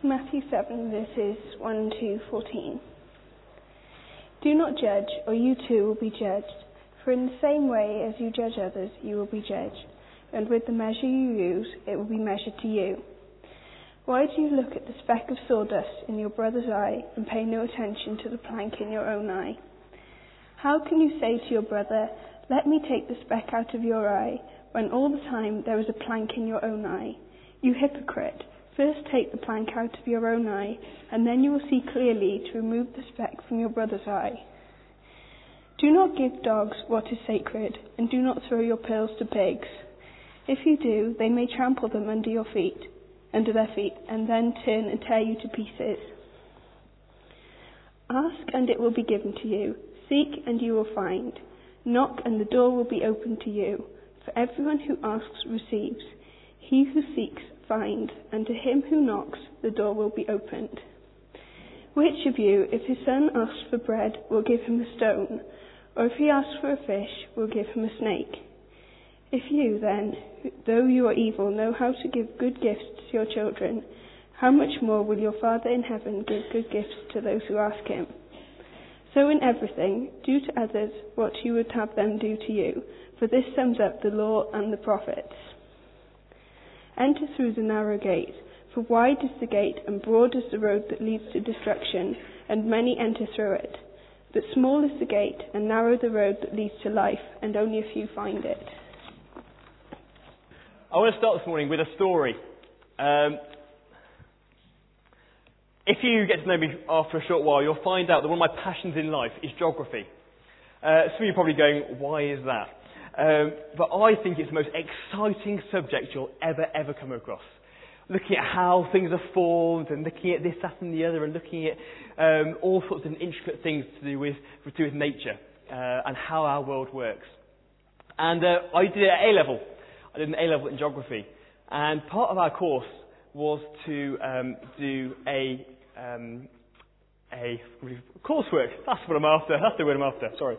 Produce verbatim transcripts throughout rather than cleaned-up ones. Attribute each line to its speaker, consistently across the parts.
Speaker 1: Matthew seven, verses one to fourteen. Do not judge, or you too will be judged. For in the same way as you judge others, you will be judged. And with the measure you use, it will be measured to you. Why do you look at the speck of sawdust in your brother's eye and pay no attention to the plank in your own eye? How can you say to your brother, "Let me take the speck out of your eye," when all the time there is a plank in your own eye? You hypocrite! First take the plank out of your own eye, and then you will see clearly to remove the speck from your brother's eye. Do not give dogs what is sacred, and do not throw your pearls to pigs. If you do, they may trample them under your feet, under their feet, and then turn and tear you to pieces. Ask, and it will be given to you. Seek, and you will find. Knock, and the door will be opened to you. For everyone who asks receives. He who seeks finds, and to him who knocks, the door will be opened. Which of you, if his son asks for bread, will give him a stone? Or if he asks for a fish, will give him a snake? If you, then, though you are evil, know how to give good gifts to your children, how much more will your Father in heaven give good gifts to those who ask him? So in everything, do to others what you would have them do to you, for this sums up the law and the prophets. Enter through the narrow gate, for wide is the gate and broad is the road that leads to destruction, and many enter through it. But small is the gate and narrow the road that leads to life, and only a few find it.
Speaker 2: I want to start this morning with a story. Um, if you get to know me after a short while, you'll find out that one of my passions in life is geography. Uh, some of you are probably going, why is that? Um, but I think it's the most exciting subject you'll ever, ever come across. Looking at how things are formed and looking at this, that and the other and looking at um, all sorts of intricate things to do with, to do with nature uh, and how our world works. And uh, I did it at A-level. I did an A-level in geography. And part of our course was to um, do a, um, a coursework. That's what I'm after. That's the word I'm after. Sorry.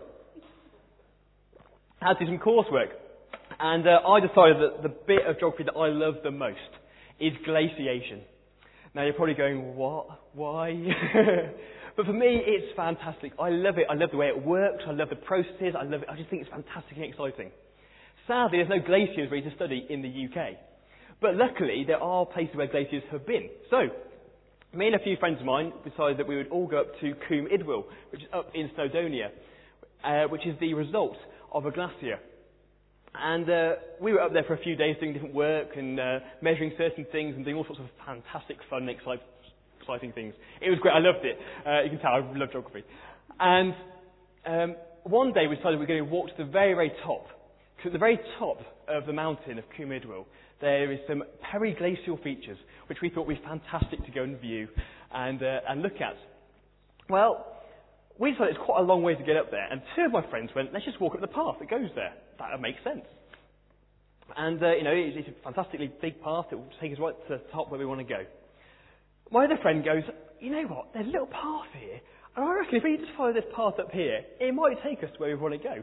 Speaker 2: I had to do some coursework. And uh, I decided that the bit of geography that I love the most is glaciation. Now you're probably going, what? Why? But for me, it's fantastic. I love it. I love the way it works. I love the processes. I love it. I just think it's fantastic and exciting. Sadly, there's no glaciers ready to study in the U K. But luckily, there are places where glaciers have been. So, me and a few friends of mine decided that we would all go up to Coombe Idwal, which is up in Snowdonia, uh, which is the result of a glacier. And uh, we were up there for a few days doing different work and uh, measuring certain things and doing all sorts of fantastic, fun, exciting, exciting things. It was great. I loved it. Uh, you can tell I love geography. And um, one day we decided we were going to walk to the very, very top. Because at the very top of the mountain of Coombe Idwal, there is some periglacial features, which we thought would be fantastic to go and view and, uh, and look at. Well, we decided it's quite a long way to get up there, and two of my friends went, let's just walk up the path that goes there. That would make sense. And, uh, you know, it's, it's a fantastically big path. It will take us right to the top where we want to go. My other friend goes, you know what, there's a little path here, and I reckon if we just follow this path up here, it might take us to where we want to go.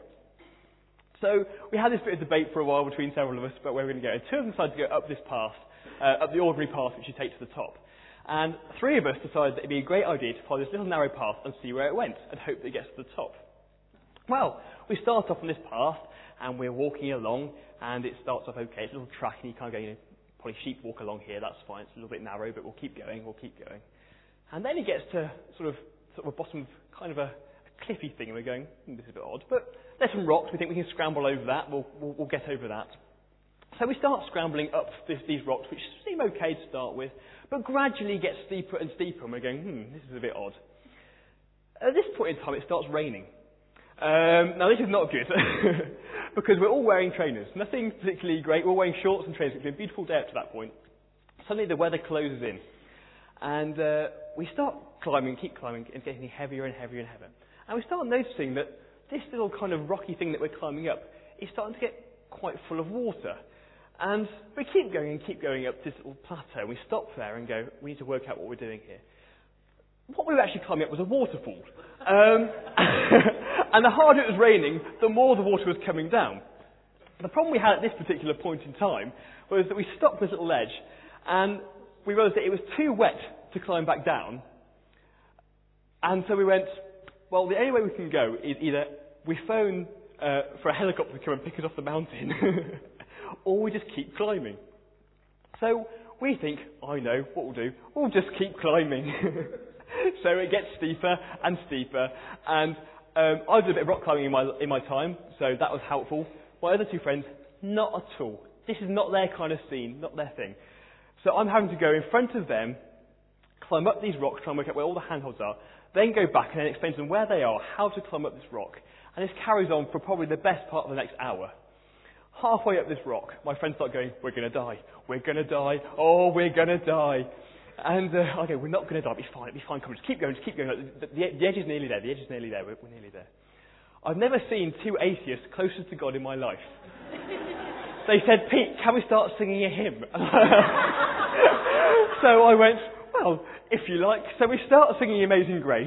Speaker 2: So we had this bit of debate for a while between several of us about where we were going to go. And two of them decided to go up this path, uh, up the ordinary path which you take to the top. And three of us decided that it would be a great idea to follow this little narrow path and see where it went and hope that it gets to the top. Well, we start off on this path and we're walking along and it starts off okay. It's a little track and you can't go, you know, probably sheep walk along here, that's fine. It's a little bit narrow, but we'll keep going, we'll keep going. And then it gets to sort of, sort of a bottom of kind of a, a cliffy thing and we're going, hmm, this is a bit odd, but there's some rocks, we think we can scramble over that, we'll, we'll, we'll get over that. So we start scrambling up this, these rocks, which seem okay to start with, but gradually get steeper and steeper, and we're going, hmm, this is a bit odd. At this point in time, it starts raining. Um, now, this is not good, because we're all wearing trainers. Nothing particularly great. We're wearing shorts and trainers. It's been a beautiful day up to that point. Suddenly, the weather closes in, and uh, we start climbing, keep climbing, and getting heavier and heavier and heavier. And we start noticing that this little kind of rocky thing that we're climbing up is starting to get quite full of water. And we keep going and keep going up this little plateau. We stop there and go, we need to work out what we're doing here. What we were actually climbing up was a waterfall. Um, and the harder it was raining, the more the water was coming down. The problem we had at this particular point in time was that we stopped this little ledge and we realised that it was too wet to climb back down. And so we went, well, the only way we can go is either we phone uh, for a helicopter to come and pick us off the mountain, or we just keep climbing. So we think, I know what we'll do, we'll just keep climbing. So it gets steeper and steeper, and um, I did a bit of rock climbing in my in my time, so that was helpful. My other two friends, not at all. This is not their kind of scene, not their thing. So I'm having to go in front of them, climb up these rocks, try and work out where all the handholds are, then go back and then explain to them where they are, how to climb up this rock. And this carries on for probably the best part of the next hour. Halfway up this rock, my friends start going, we're going to die, we're going to die, oh, we're going to die. And uh, I go, we're not going to die, it'll be fine, it'll be fine, come on, just keep going, just keep going. The, the, the edge is nearly there, the edge is nearly there, we're, we're nearly there. I've never seen two atheists closer to God in my life. They said, Pete, can we start singing a hymn? So I went, well, if you like. So we start singing Amazing Grace.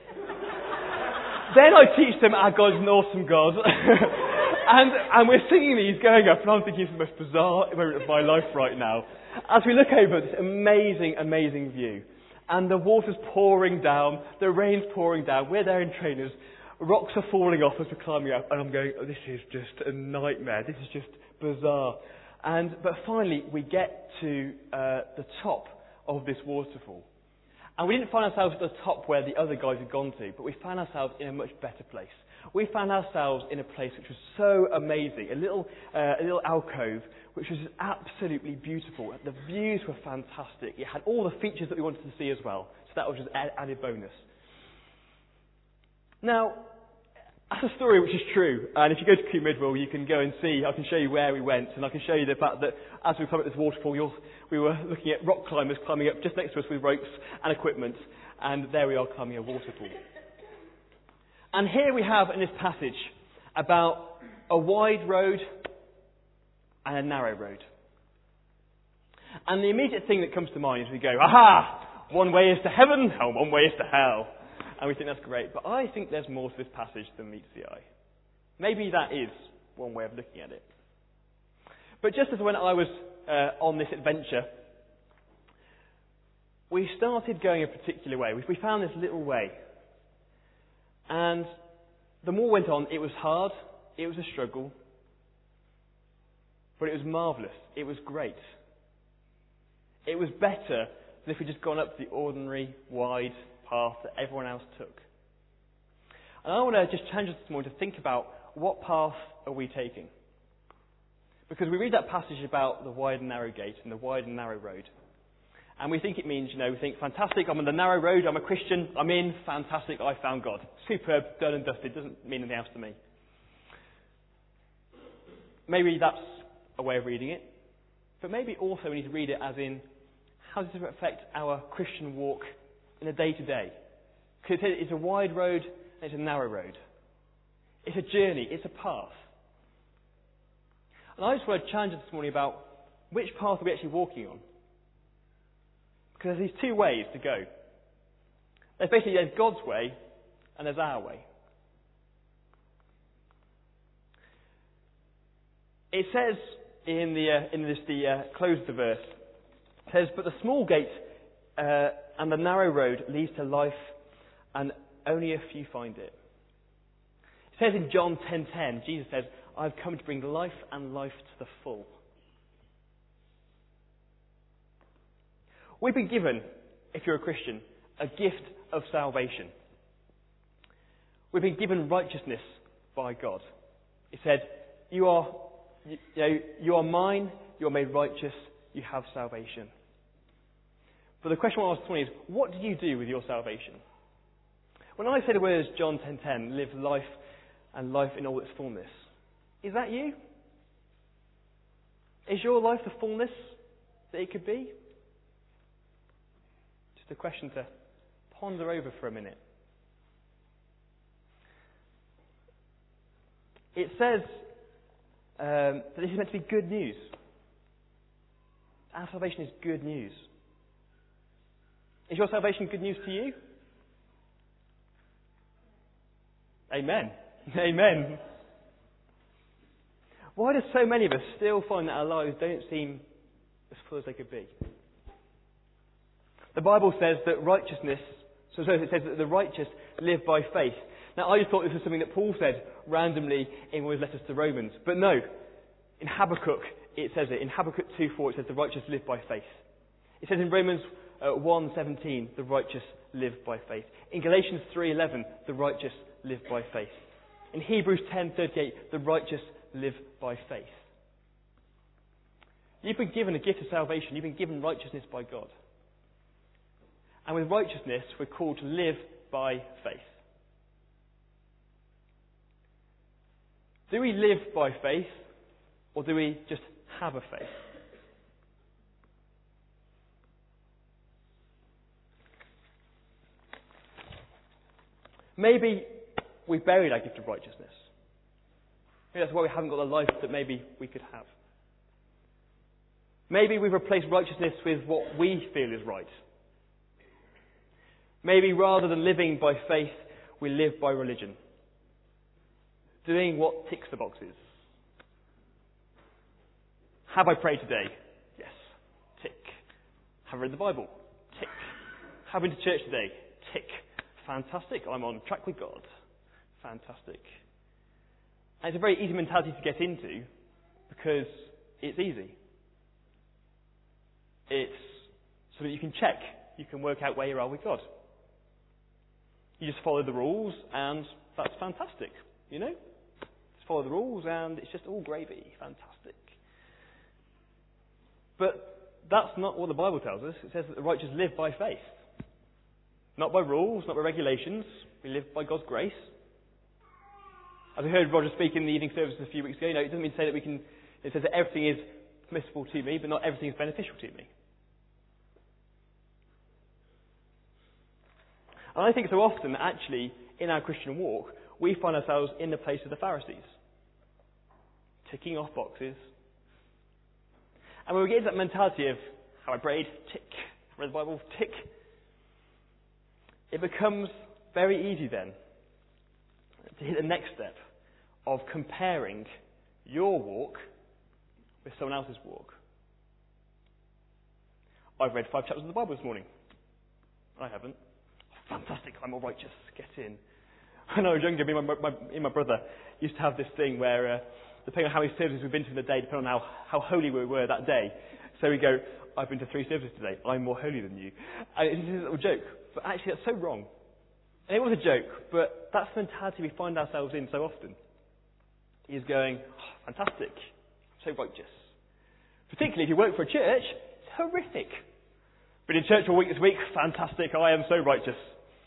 Speaker 2: Then I teach them our God's an awesome God. and, and we're singing these going up, and I'm thinking it's the most bizarre moment of my life right now. As we look over this amazing, amazing view, and the water's pouring down, the rain's pouring down, we're there in trainers, rocks are falling off as we're climbing up, and I'm going, oh, this is just a nightmare, this is just bizarre. And but finally we get to uh, the top of this waterfall. And we didn't find ourselves at the top where the other guys had gone to, but we found ourselves in a much better place. We found ourselves in a place which was so amazing, a little, uh, a little alcove, which was absolutely beautiful. The views were fantastic. It had all the features that we wanted to see as well. So that was just an added bonus. Now, that's a story which is true. And if you go to Coote Midwell, you can go and see, I can show you where we went. And I can show you the fact that as we climbed up this waterfall, you'll, we were looking at rock climbers climbing up just next to us with ropes and equipment. And there we are climbing a waterfall. And here we have in this passage about a wide road and a narrow road. And the immediate thing that comes to mind is we go, aha! One way is to heaven and one way is to hell. And we think that's great. But I think there's more to this passage than meets the eye. Maybe that is one way of looking at it. But just as when I was uh, on this adventure, we started going a particular way. We found this little way. And the more went on, it was hard, it was a struggle, but it was marvellous, it was great. It was better than if we'd just gone up the ordinary, wide path that everyone else took. And I want to just challenge us this morning to think about what path are we taking? Because we read that passage about the wide and narrow gate and the wide and narrow road. And we think it means, you know, we think, fantastic, I'm on the narrow road, I'm a Christian, I'm in, fantastic, I found God. Superb, done and dusted, doesn't mean anything else to me. Maybe that's a way of reading it. But maybe also we need to read it as in, how does it affect our Christian walk in the day-to-day? Because it's a wide road and it's a narrow road. It's a journey, it's a path. And I just want to challenge us this morning about which path are we actually walking on? Because there's these two ways to go. There's basically there's God's way and there's our way. It says in the uh, in this the uh, close of the verse, it says, "But the small gate uh, and the narrow road leads to life, and only a few find it." It says in John ten ten, Jesus says, "I've come to bring life and life to the full." We've been given, if you're a Christian, a gift of salvation. We've been given righteousness by God. It said, you are, you, you know, you are mine, you are made righteous, you have salvation. But the question I want to ask this morning is, what do you do with your salvation? When I say the words John ten ten, live life and life in all its fullness, is that you? Is your life the fullness that it could be? Just a question to ponder over for a minute. It says um, that this is meant to be good news. Our salvation is good news. Is your salvation good news to you? Amen. Amen. Why do so many of us still find that our lives don't seem as full as they could be? The Bible says that righteousness, so it says that the righteous live by faith. Now, I just thought this was something that Paul said randomly in one of his letters to Romans. But no, in Habakkuk it says it. In Habakkuk two four it says the righteous live by faith. It says in Romans uh, one seventeen the righteous live by faith. In Galatians three eleven the righteous live by faith. In Hebrews ten thirty-eight the righteous live by faith. You've been given a gift of salvation. You've been given righteousness by God. And with righteousness, we're called to live by faith. Do we live by faith, or do we just have a faith? Maybe we've buried our gift of righteousness. Maybe that's why we haven't got the life that maybe we could have. Maybe we've replaced righteousness with what we feel is right. Maybe rather than living by faith, we live by religion. Doing what ticks the boxes. Have I prayed today? Yes. Tick. Have I read the Bible? Tick. Have I been to church today? Tick. Fantastic. I'm on track with God. Fantastic. And it's a very easy mentality to get into because it's easy. It's so that you can check. You can work out where you are with God. You just follow the rules and that's fantastic. You know? Just follow the rules and it's just all gravy. Fantastic. But that's not what the Bible tells us. It says that the righteous live by faith. Not by rules, not by regulations. We live by God's grace. As we heard Roger speak in the evening service a few weeks ago, you know, it doesn't mean to say that we can, it says that everything is permissible to me, but not everything is beneficial to me. And I think so often that actually, in our Christian walk, we find ourselves in the place of the Pharisees. Ticking off boxes. And when we get into that mentality of, have I prayed? Tick. Read the Bible? Tick. It becomes very easy then to hit the next step of comparing your walk with someone else's walk. I've read five chapters of the Bible this morning. I haven't. Oh, fantastic, I'm all righteous. Get in. When I was younger, me and my, my, me and my brother used to have this thing where, uh, depending on how many services we've been to in the day, depending on how, how holy we were that day, so we go, I've been to three services today. I'm more holy than you. And it's a little joke. But actually, that's so wrong. And it was a joke, but that's the mentality we find ourselves in so often. Is going, oh, fantastic, so righteous. Particularly if you work for a church, it's horrific. Been in church all week this week, fantastic, I am so righteous.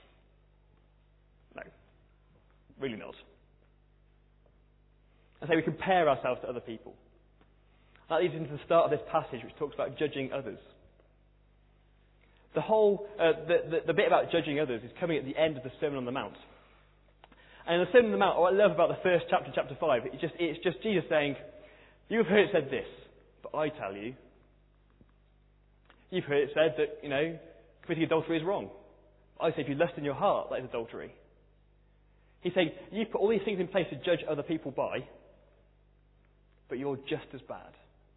Speaker 2: No, really not. And so we compare ourselves to other people. That leads into the start of this passage, which talks about judging others. The whole, uh, the, the, the bit about judging others is coming at the end of the Sermon on the Mount. And in the Sermon on the Mount, what I love about the first chapter, chapter five, it's just, it's just Jesus saying, you have heard it said this, but I tell you. You've heard it said that, you know, committing adultery is wrong. I say if you lust in your heart, that is adultery. He's saying, you've put all these things in place to judge other people by, but you're just as bad.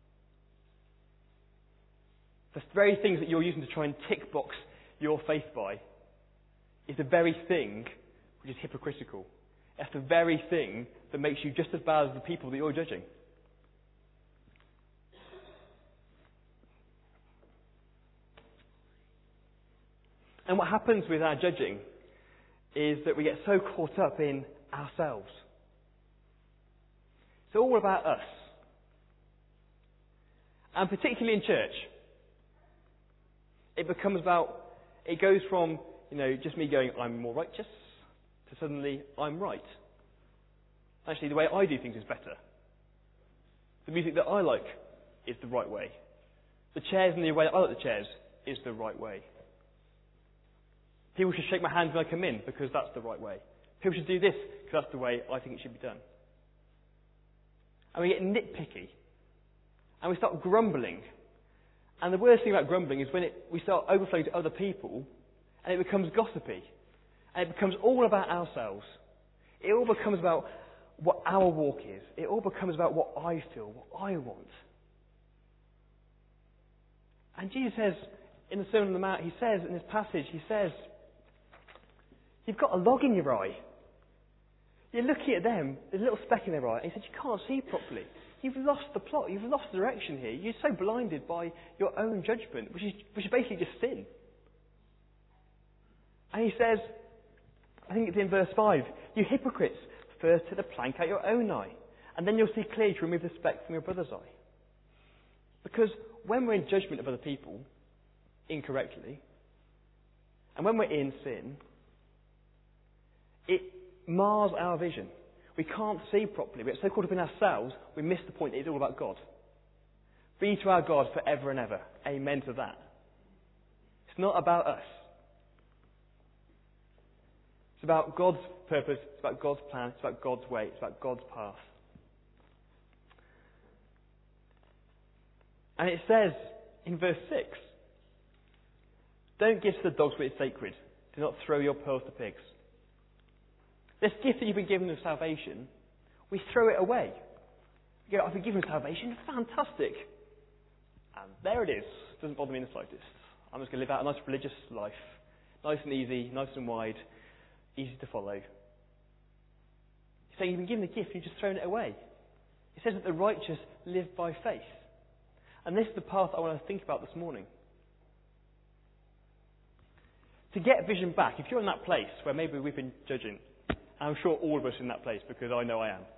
Speaker 2: The very things that you're using to try and tick box your faith by is the very thing which is hypocritical. It's the very thing that makes you just as bad as the people that you're judging. And what happens with our judging is that we get so caught up in ourselves. It's all about us. And particularly in church, it becomes about, it goes from, you know, just me going, I'm more righteous, to suddenly, I'm right. Actually, the way I do things is better. The music that I like is the right way. The chairs and the way that I like the chairs is the right way. People should shake my hand when I come in because that's the right way. People should do this because that's the way I think it should be done. And we get nitpicky. And we start grumbling. And the worst thing about grumbling is when it, we start overflowing to other people and it becomes gossipy. And it becomes all about ourselves. It all becomes about what our walk is. It all becomes about what I feel, what I want. And Jesus says, in the Sermon on the Mount, he says, in this passage, he says, you've got a log in your eye. You're looking at them, there's a little speck in their eye, and he said, you can't see properly. You've lost the plot, you've lost the direction here. You're so blinded by your own judgment, which is, which is basically just sin. And he says, I think it's in verse five, you hypocrites, first take the plank out your own eye, and then you'll see clearly to remove the speck from your brother's eye. Because when we're in judgment of other people, incorrectly, and when we're in sin, it mars our vision. We can't see properly. We get so caught up in ourselves, we miss the point that it's all about God. Be to our God forever and ever. Amen to that. It's not about us. It's about God's purpose, it's about God's plan, it's about God's way, it's about God's path. And it says in verse six, don't give to the dogs what is sacred. Do not throw your pearls to pigs. This gift that you've been given of salvation, we throw it away. You go, I've been given salvation, fantastic. And there it is. Doesn't bother me in the slightest. I'm just going to live out a nice religious life. Nice and easy, nice and wide, easy to follow. He's saying you've been given the gift, you've just thrown it away. It says that the righteous live by faith. And this is the path I want to think about this morning. To get vision back, if you're in that place where maybe we've been judging, I'm sure all of us are in that place because I know I am.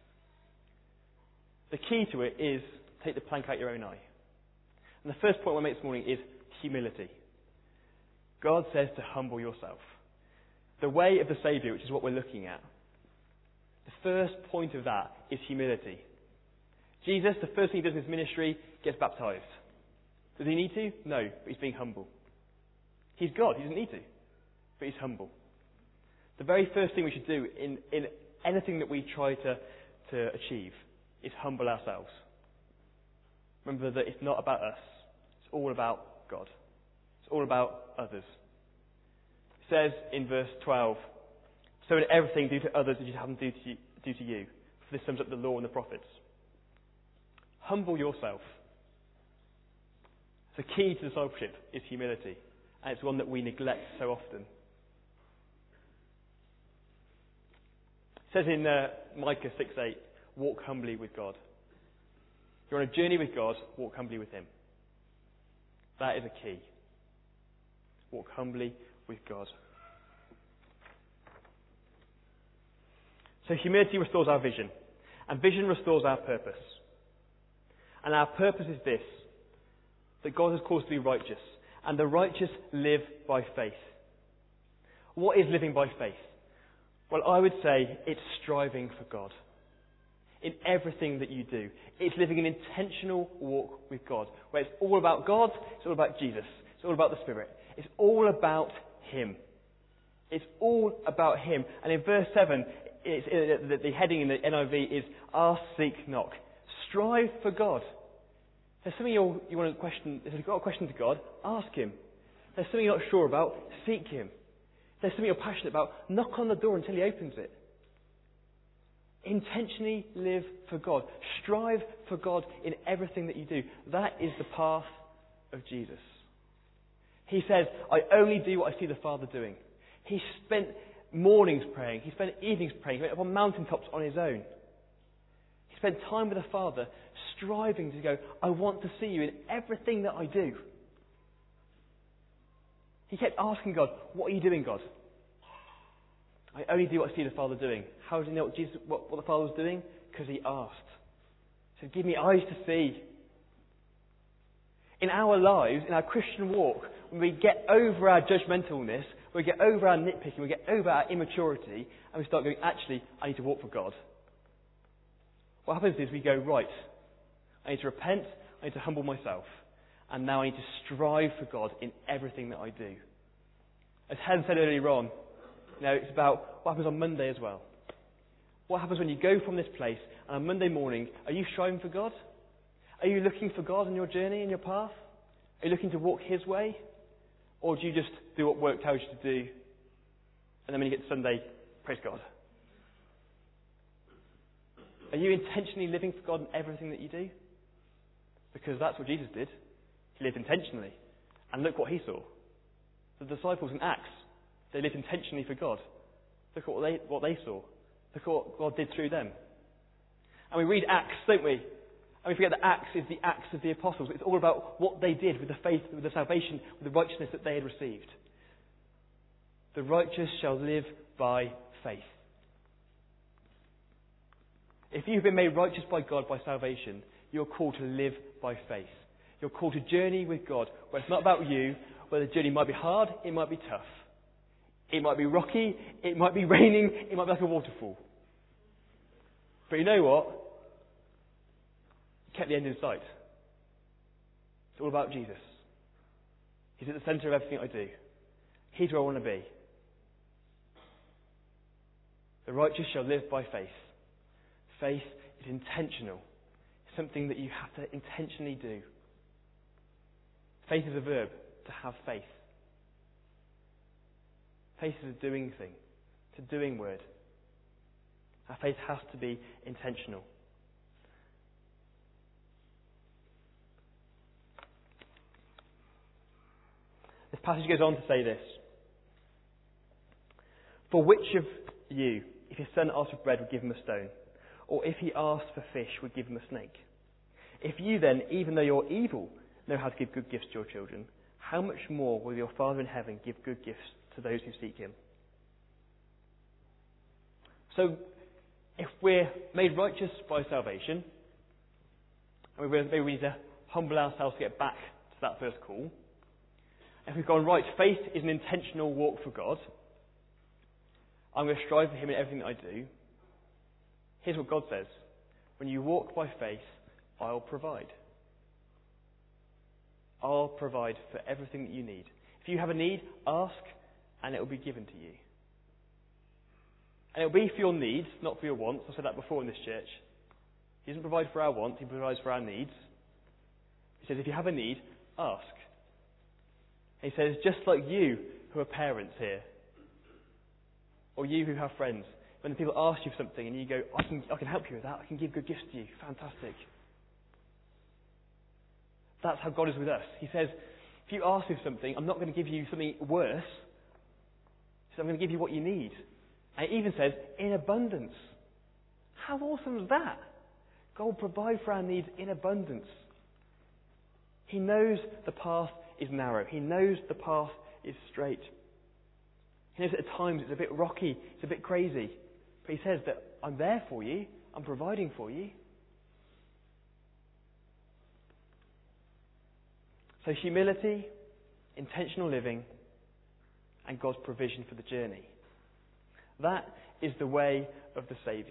Speaker 2: The key to it is take the plank out your own eye. And the first point I want to make this morning is humility. God says to humble yourself. The way of the Saviour, which is what we're looking at, the first point of that is humility. Jesus, the first thing he does in his ministry, gets baptised. Does he need to? No, but he's being humble. He's God, he doesn't need to, but he's humble. The very first thing we should do in, in anything that we try to, to achieve is humble ourselves. Remember that it's not about us, it's all about God. It's all about others. It says in verse twelve, so in everything do to others as you have them do to you, do to you. For this sums up the law and the prophets. Humble yourself. The key to discipleship is humility, and it's one that we neglect so often. It says in uh, Micah six eight, walk humbly with God. If you're on a journey with God, walk humbly with him. That is a key. Walk humbly with God. So humility restores our vision, and vision restores our purpose. And our purpose is this, that God has called us to be righteous, and the righteous live by faith. What is living by faith? Well, I would say it's striving for God. In everything that you do. It's living an intentional walk with God, where it's all about God, it's all about Jesus, it's all about the Spirit. It's all about Him. It's all about Him. And in verse seven, it's, uh, the, the heading in the N I V is, ask, seek, knock. Strive for God. If there's something you're, you want to question, if you've got a question to God, ask Him. If there's something you're not sure about, seek Him. If there's something you're passionate about, knock on the door until He opens it. Intentionally live for God. Strive for God in everything that you do. That is the path of Jesus. He says, I only do what I see the Father doing. He spent mornings praying. He spent evenings praying. He went up on mountaintops on his own. He spent time with the Father, striving to go, I want to see you in everything that I do. He kept asking God, what are you doing, God? I only do what I see the Father doing. How did he know what, Jesus, what, what the Father was doing? Because he asked. He said, give me eyes to see. In our lives, in our Christian walk, when we get over our judgmentalness, we get over our nitpicking, we get over our immaturity, and we start going, actually, I need to walk for God. What happens is we go, right, I need to repent, I need to humble myself, and now I need to strive for God in everything that I do. As Helen said earlier on, you know, it's about what happens on Monday as well. What happens when you go from this place, and on Monday morning, are you striving for God? Are you looking for God in your journey, in your path? Are you looking to walk His way? Or do you just do what work tells you to do, and then when you get to Sunday, praise God? Are you intentionally living for God in everything that you do? Because that's what Jesus did. He lived intentionally. And look what he saw. The disciples in Acts, they lived intentionally for God. Look at what they, what they saw. Look at what God did through them. And we read Acts, don't we? And we forget that Acts is the Acts of the Apostles. It's all about what they did with the faith, with the salvation, with the righteousness that they had received. The righteous shall live by faith. If you've been made righteous by God by salvation, you're called to live by faith. You're called to journey with God, where it's not about you, where the journey might be hard, it might be tough. It might be rocky, it might be raining, it might be like a waterfall. But you know what? Kept the end in sight. It's all about Jesus. He's at the centre of everything I do. He's where I want to be. The righteous shall live by faith. Faith is intentional. It's something that you have to intentionally do. Faith is a verb, to have faith. Faith is a doing thing. It's a doing word. Our faith has to be intentional. This passage goes on to say this. For which of you, if your son asks for bread, would give him a stone? Or if he asked for fish, would give him a snake? If you then, even though you're evil, know how to give good gifts to your children, how much more will your Father in heaven give good gifts to those who seek him? So, if we're made righteous by salvation, and maybe we need to humble ourselves to get back to that first call, if we've gone, right, faith is an intentional walk for God, I'm going to strive for him in everything that I do. Here's what God says. When you walk by faith, I'll provide. I'll provide for everything that you need. If you have a need, ask, and it will be given to you. And it will be for your needs, not for your wants. I've said that before in this church. He doesn't provide for our wants, he provides for our needs. He says, if you have a need, ask. And he says, just like you who are parents here, or you who have friends, when the people ask you for something and you go, I can, I can help you with that, I can give good gifts to you, fantastic. That's how God is with us. He says, if you ask me for something, I'm not going to give you something worse. He says, I'm going to give you what you need. And it even says, in abundance. How awesome is that? God will provide for our needs in abundance. He knows the path is narrow. He knows the path is straight. He knows that at times it's a bit rocky, it's a bit crazy. But he says that I'm there for you, I'm providing for you. So humility, intentional living, and God's provision for the journey. That is the way of the Saviour.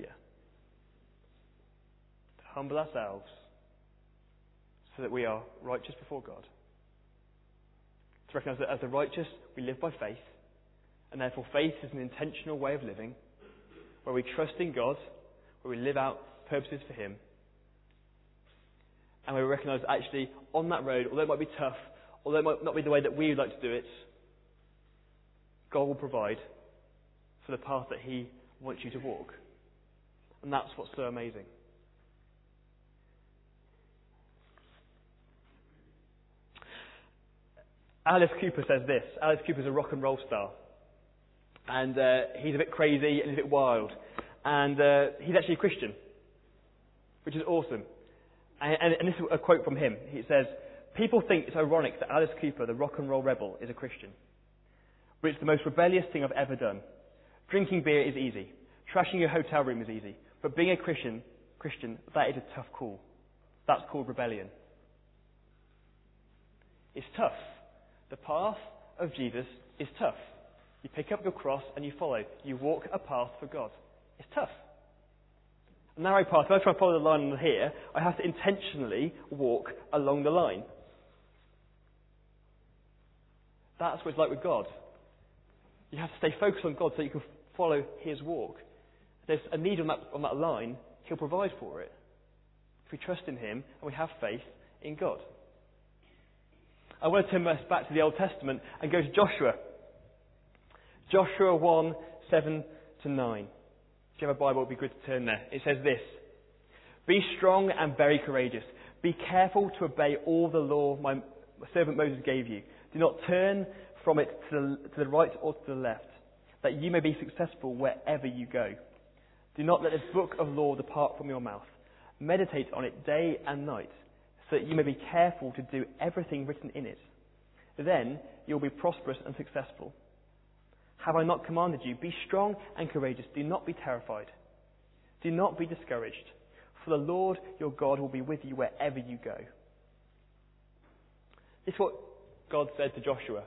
Speaker 2: To humble ourselves so that we are righteous before God. To recognise that as the righteous, we live by faith, and therefore faith is an intentional way of living, where we trust in God, where we live out purposes for Him, and we recognise that actually on that road, although it might be tough, although it might not be the way that we would like to do it, God will provide for the path that He wants you to walk. And that's what's so amazing. Alice Cooper says this. Alice Cooper's a rock and roll star. And uh, he's a bit crazy and he's a bit wild. And uh, he's actually a Christian, which is awesome. And, and, and this is a quote from him. He says, people think it's ironic that Alice Cooper, the rock and roll rebel, is a Christian. But it's the most rebellious thing I've ever done. Drinking beer is easy. Trashing your hotel room is easy. But being a Christian, Christian, that is a tough call. That's called rebellion. It's tough. The path of Jesus is tough. You pick up your cross and you follow. You walk a path for God. It's tough. A narrow path. If I try to follow the line here, I have to intentionally walk along the line. That's what it's like with God. You have to stay focused on God so you can follow His walk. If there's a need on that, on that line, He'll provide for it. If we trust in Him and we have faith in God. I want to turn us back to the Old Testament and go to Joshua. Joshua one, seven to nine. If you have a Bible, it would be good to turn there. It says this. Be strong and very courageous. Be careful to obey all the law my servant Moses gave you. Do not turn from it to the, to the right or to the left, that you may be successful wherever you go. Do not let this book of law depart from your mouth. Meditate on it day and night, so that you may be careful to do everything written in it. Then you will be prosperous and successful. Have I not commanded you? Be strong and courageous. Do not be terrified. Do not be discouraged, for the Lord your God will be with you wherever you go. This is what God said to Joshua.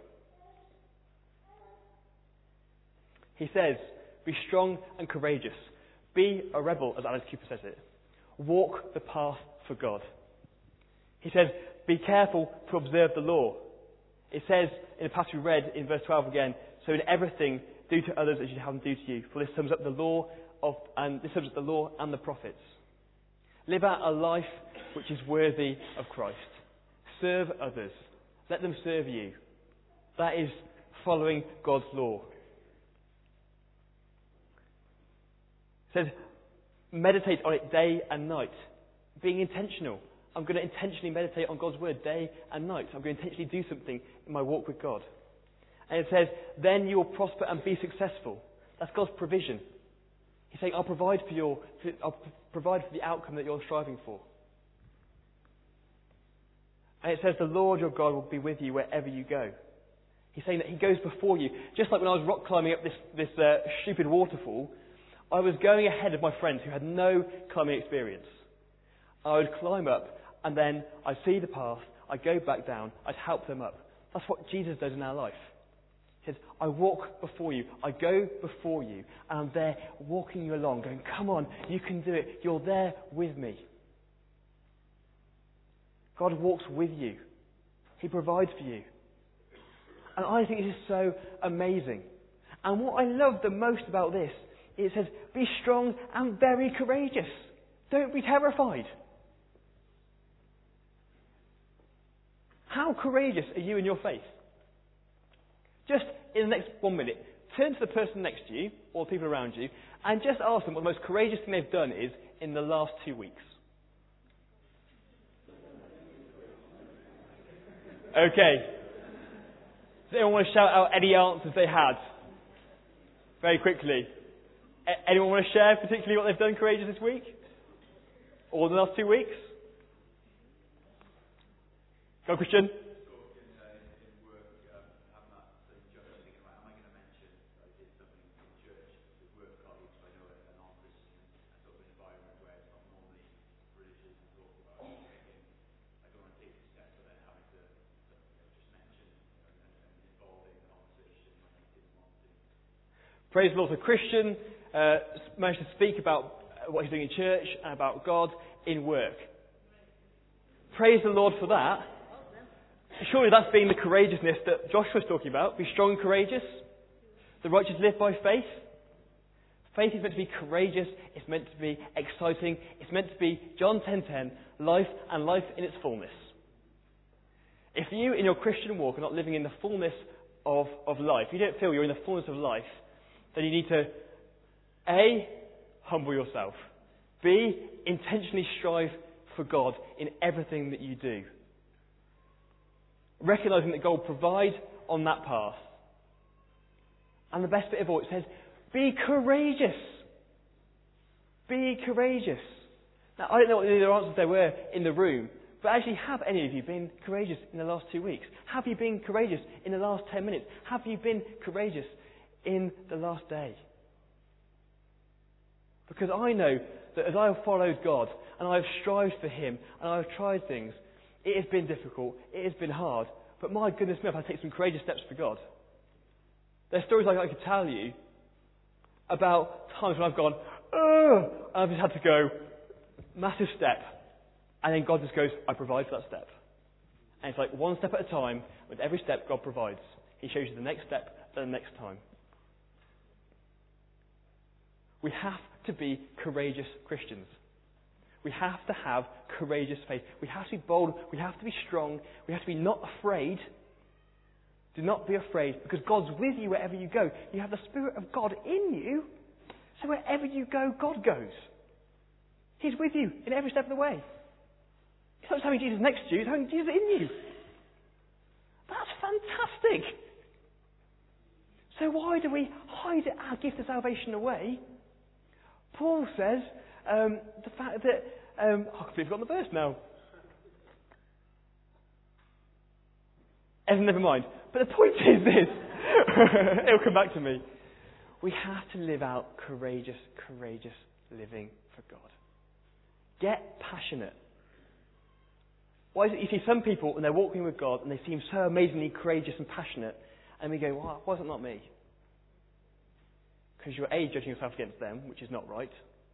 Speaker 2: He says, be strong and courageous. Be a rebel, as Alice Cooper says it. Walk the path for God. He says, be careful to observe the law. It says in the passage we read in verse twelve again, so in everything do to others as you have them do to you. For this sums up the law of, and this sums up the law and the prophets. Live out a life which is worthy of Christ. Serve others. Let them serve you. That is following God's law. It says, meditate on it day and night. Being intentional. I'm going to intentionally meditate on God's word day and night. I'm going to intentionally do something in my walk with God. And it says, then you will prosper and be successful. That's God's provision. He's saying, I'll provide for your, I'll provide for the outcome that you're striving for. And it says, the Lord your God will be with you wherever you go. He's saying that He goes before you. Just like when I was rock climbing up this, this uh, stupid waterfall, I was going ahead of my friends who had no climbing experience. I would climb up, and then I'd see the path, I'd go back down, I'd help them up. That's what Jesus does in our life. He says, I walk before you, I go before you, and I'm there walking you along, going, come on, you can do it, you're there with me. God walks with you. He provides for you. And I think this is so amazing. And what I love the most about this, it says, be strong and very courageous. Don't be terrified. How courageous are you in your faith? Just in the next one minute, turn to the person next to you, or the people around you, and just ask them what the most courageous thing they've done is in the last two weeks. Okay. Does anyone want to shout out any answers they had? Very quickly. A- anyone want to share particularly what they've done courageous this week? Or the last two weeks? Go, Christian. Praise the Lord. So Christian uh, managed to speak about what he's doing in church and about God in work. Praise the Lord for that. Surely that's being the courageousness that Joshua was talking about. Be strong and courageous. The righteous live by faith. Faith is meant to be courageous. It's meant to be exciting. It's meant to be, John ten ten, life and life in its fullness. If you in your Christian walk are not living in the fullness of, of life, you don't feel you're in the fullness of life, then you need to A, humble yourself. B, intentionally strive for God in everything that you do. Recognising that God will provide on that path. And the best bit of all, it says, be courageous. Be courageous. Now, I don't know what the other answers there were in the room, but actually, have any of you been courageous in the last two weeks? Have you been courageous in the last ten minutes? Have you been courageous in the last day? Because I know that as I have followed God and I have strived for Him and I have tried things, it has been difficult, it has been hard, but my goodness me, I've had to take some courageous steps for God. There's stories like I could tell you about times when I've gone, ugh, and I've just had to go, massive step, and then God just goes, I provide for that step. And it's like one step at a time, with every step God provides. He shows you the next step and the next time. We have to be courageous Christians. We have to have courageous faith. We have to be bold. We have to be strong. We have to be not afraid. Do not be afraid, because God's with you wherever you go. You have the Spirit of God in you, so wherever you go, God goes. He's with you in every step of the way. It's not just having Jesus next to you, it's having Jesus in you. That's fantastic. So why do we hide our gift of salvation away? Paul says um, the fact that um, oh, I completely forgotten the verse now. Evan, never mind. But the point is this. It'll come back to me. We have to live out courageous, courageous living for God. Get passionate. Why is it you see some people and they're walking with God and they seem so amazingly courageous and passionate, and we go, well, why is it not me? Because you're A, judging yourself against them, which is not right.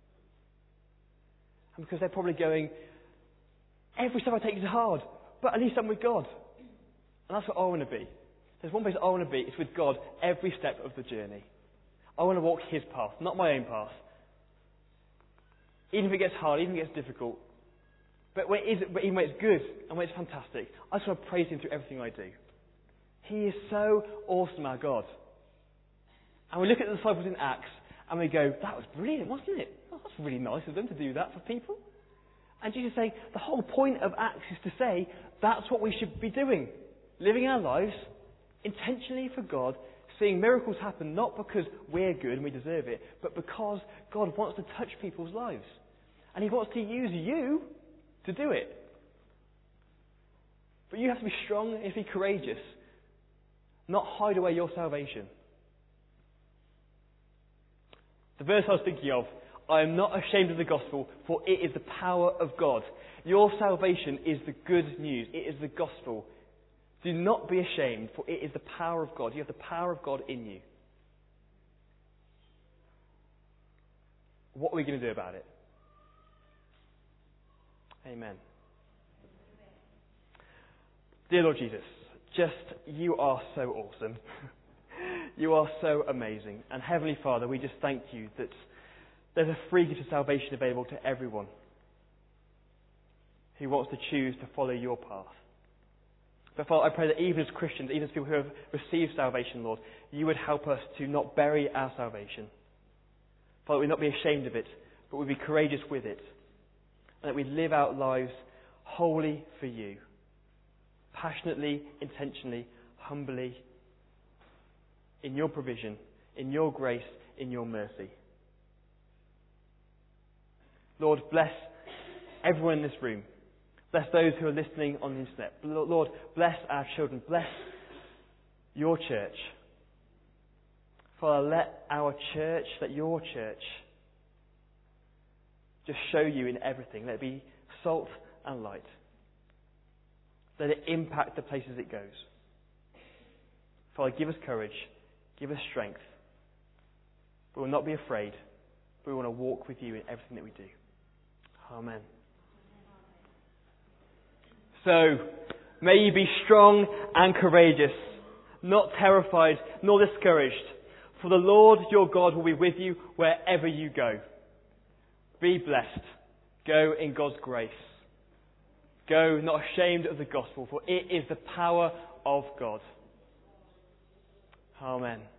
Speaker 2: And because they're probably going, every step I take is hard, but at least I'm with God. And that's what I want to be. There's one place I want to be, it's with God every step of the journey. I want to walk His path, not my own path. Even if it gets hard, even if it gets difficult. But, when it is, but even when it's good and when it's fantastic, I just want to praise Him through everything I do. He is so awesome, our God. And we look at the disciples in Acts and we go, that was brilliant, wasn't it? Oh, that's really nice of them to do that for people. And Jesus is saying, the whole point of Acts is to say, that's what we should be doing. Living our lives intentionally for God, seeing miracles happen not because we're good and we deserve it, but because God wants to touch people's lives. And He wants to use you to do it. But you have to be strong and be courageous, not hide away your salvation. The verse I was thinking of, I am not ashamed of the gospel, for it is the power of God. Your salvation is the good news. It is the gospel. Do not be ashamed, for it is the power of God. You have the power of God in you. What are we going to do about it? Amen. Dear Lord Jesus, just you are so awesome. You are so amazing. And Heavenly Father, we just thank you that there's a free gift of salvation available to everyone who wants to choose to follow your path. But Father, I pray that even as Christians, even as people who have received salvation, Lord, you would help us to not bury our salvation. Father, we'd not be ashamed of it, but we'd be courageous with it. And that we'd live out lives wholly for you. Passionately, intentionally, humbly, in your provision, in your grace, in your mercy. Lord, bless everyone in this room. Bless those who are listening on the internet. Lord, bless our children. Bless your church. Father, let our church, let your church just show you in everything. Let it be salt and light. Let it impact the places it goes. Father, give us courage. Give us strength. We will not be afraid, but we want to walk with you in everything that we do. Amen. So, may you be strong and courageous, not terrified nor discouraged, for the Lord your God will be with you wherever you go. Be blessed. Go in God's grace. Go not ashamed of the gospel, for it is the power of God. Amen.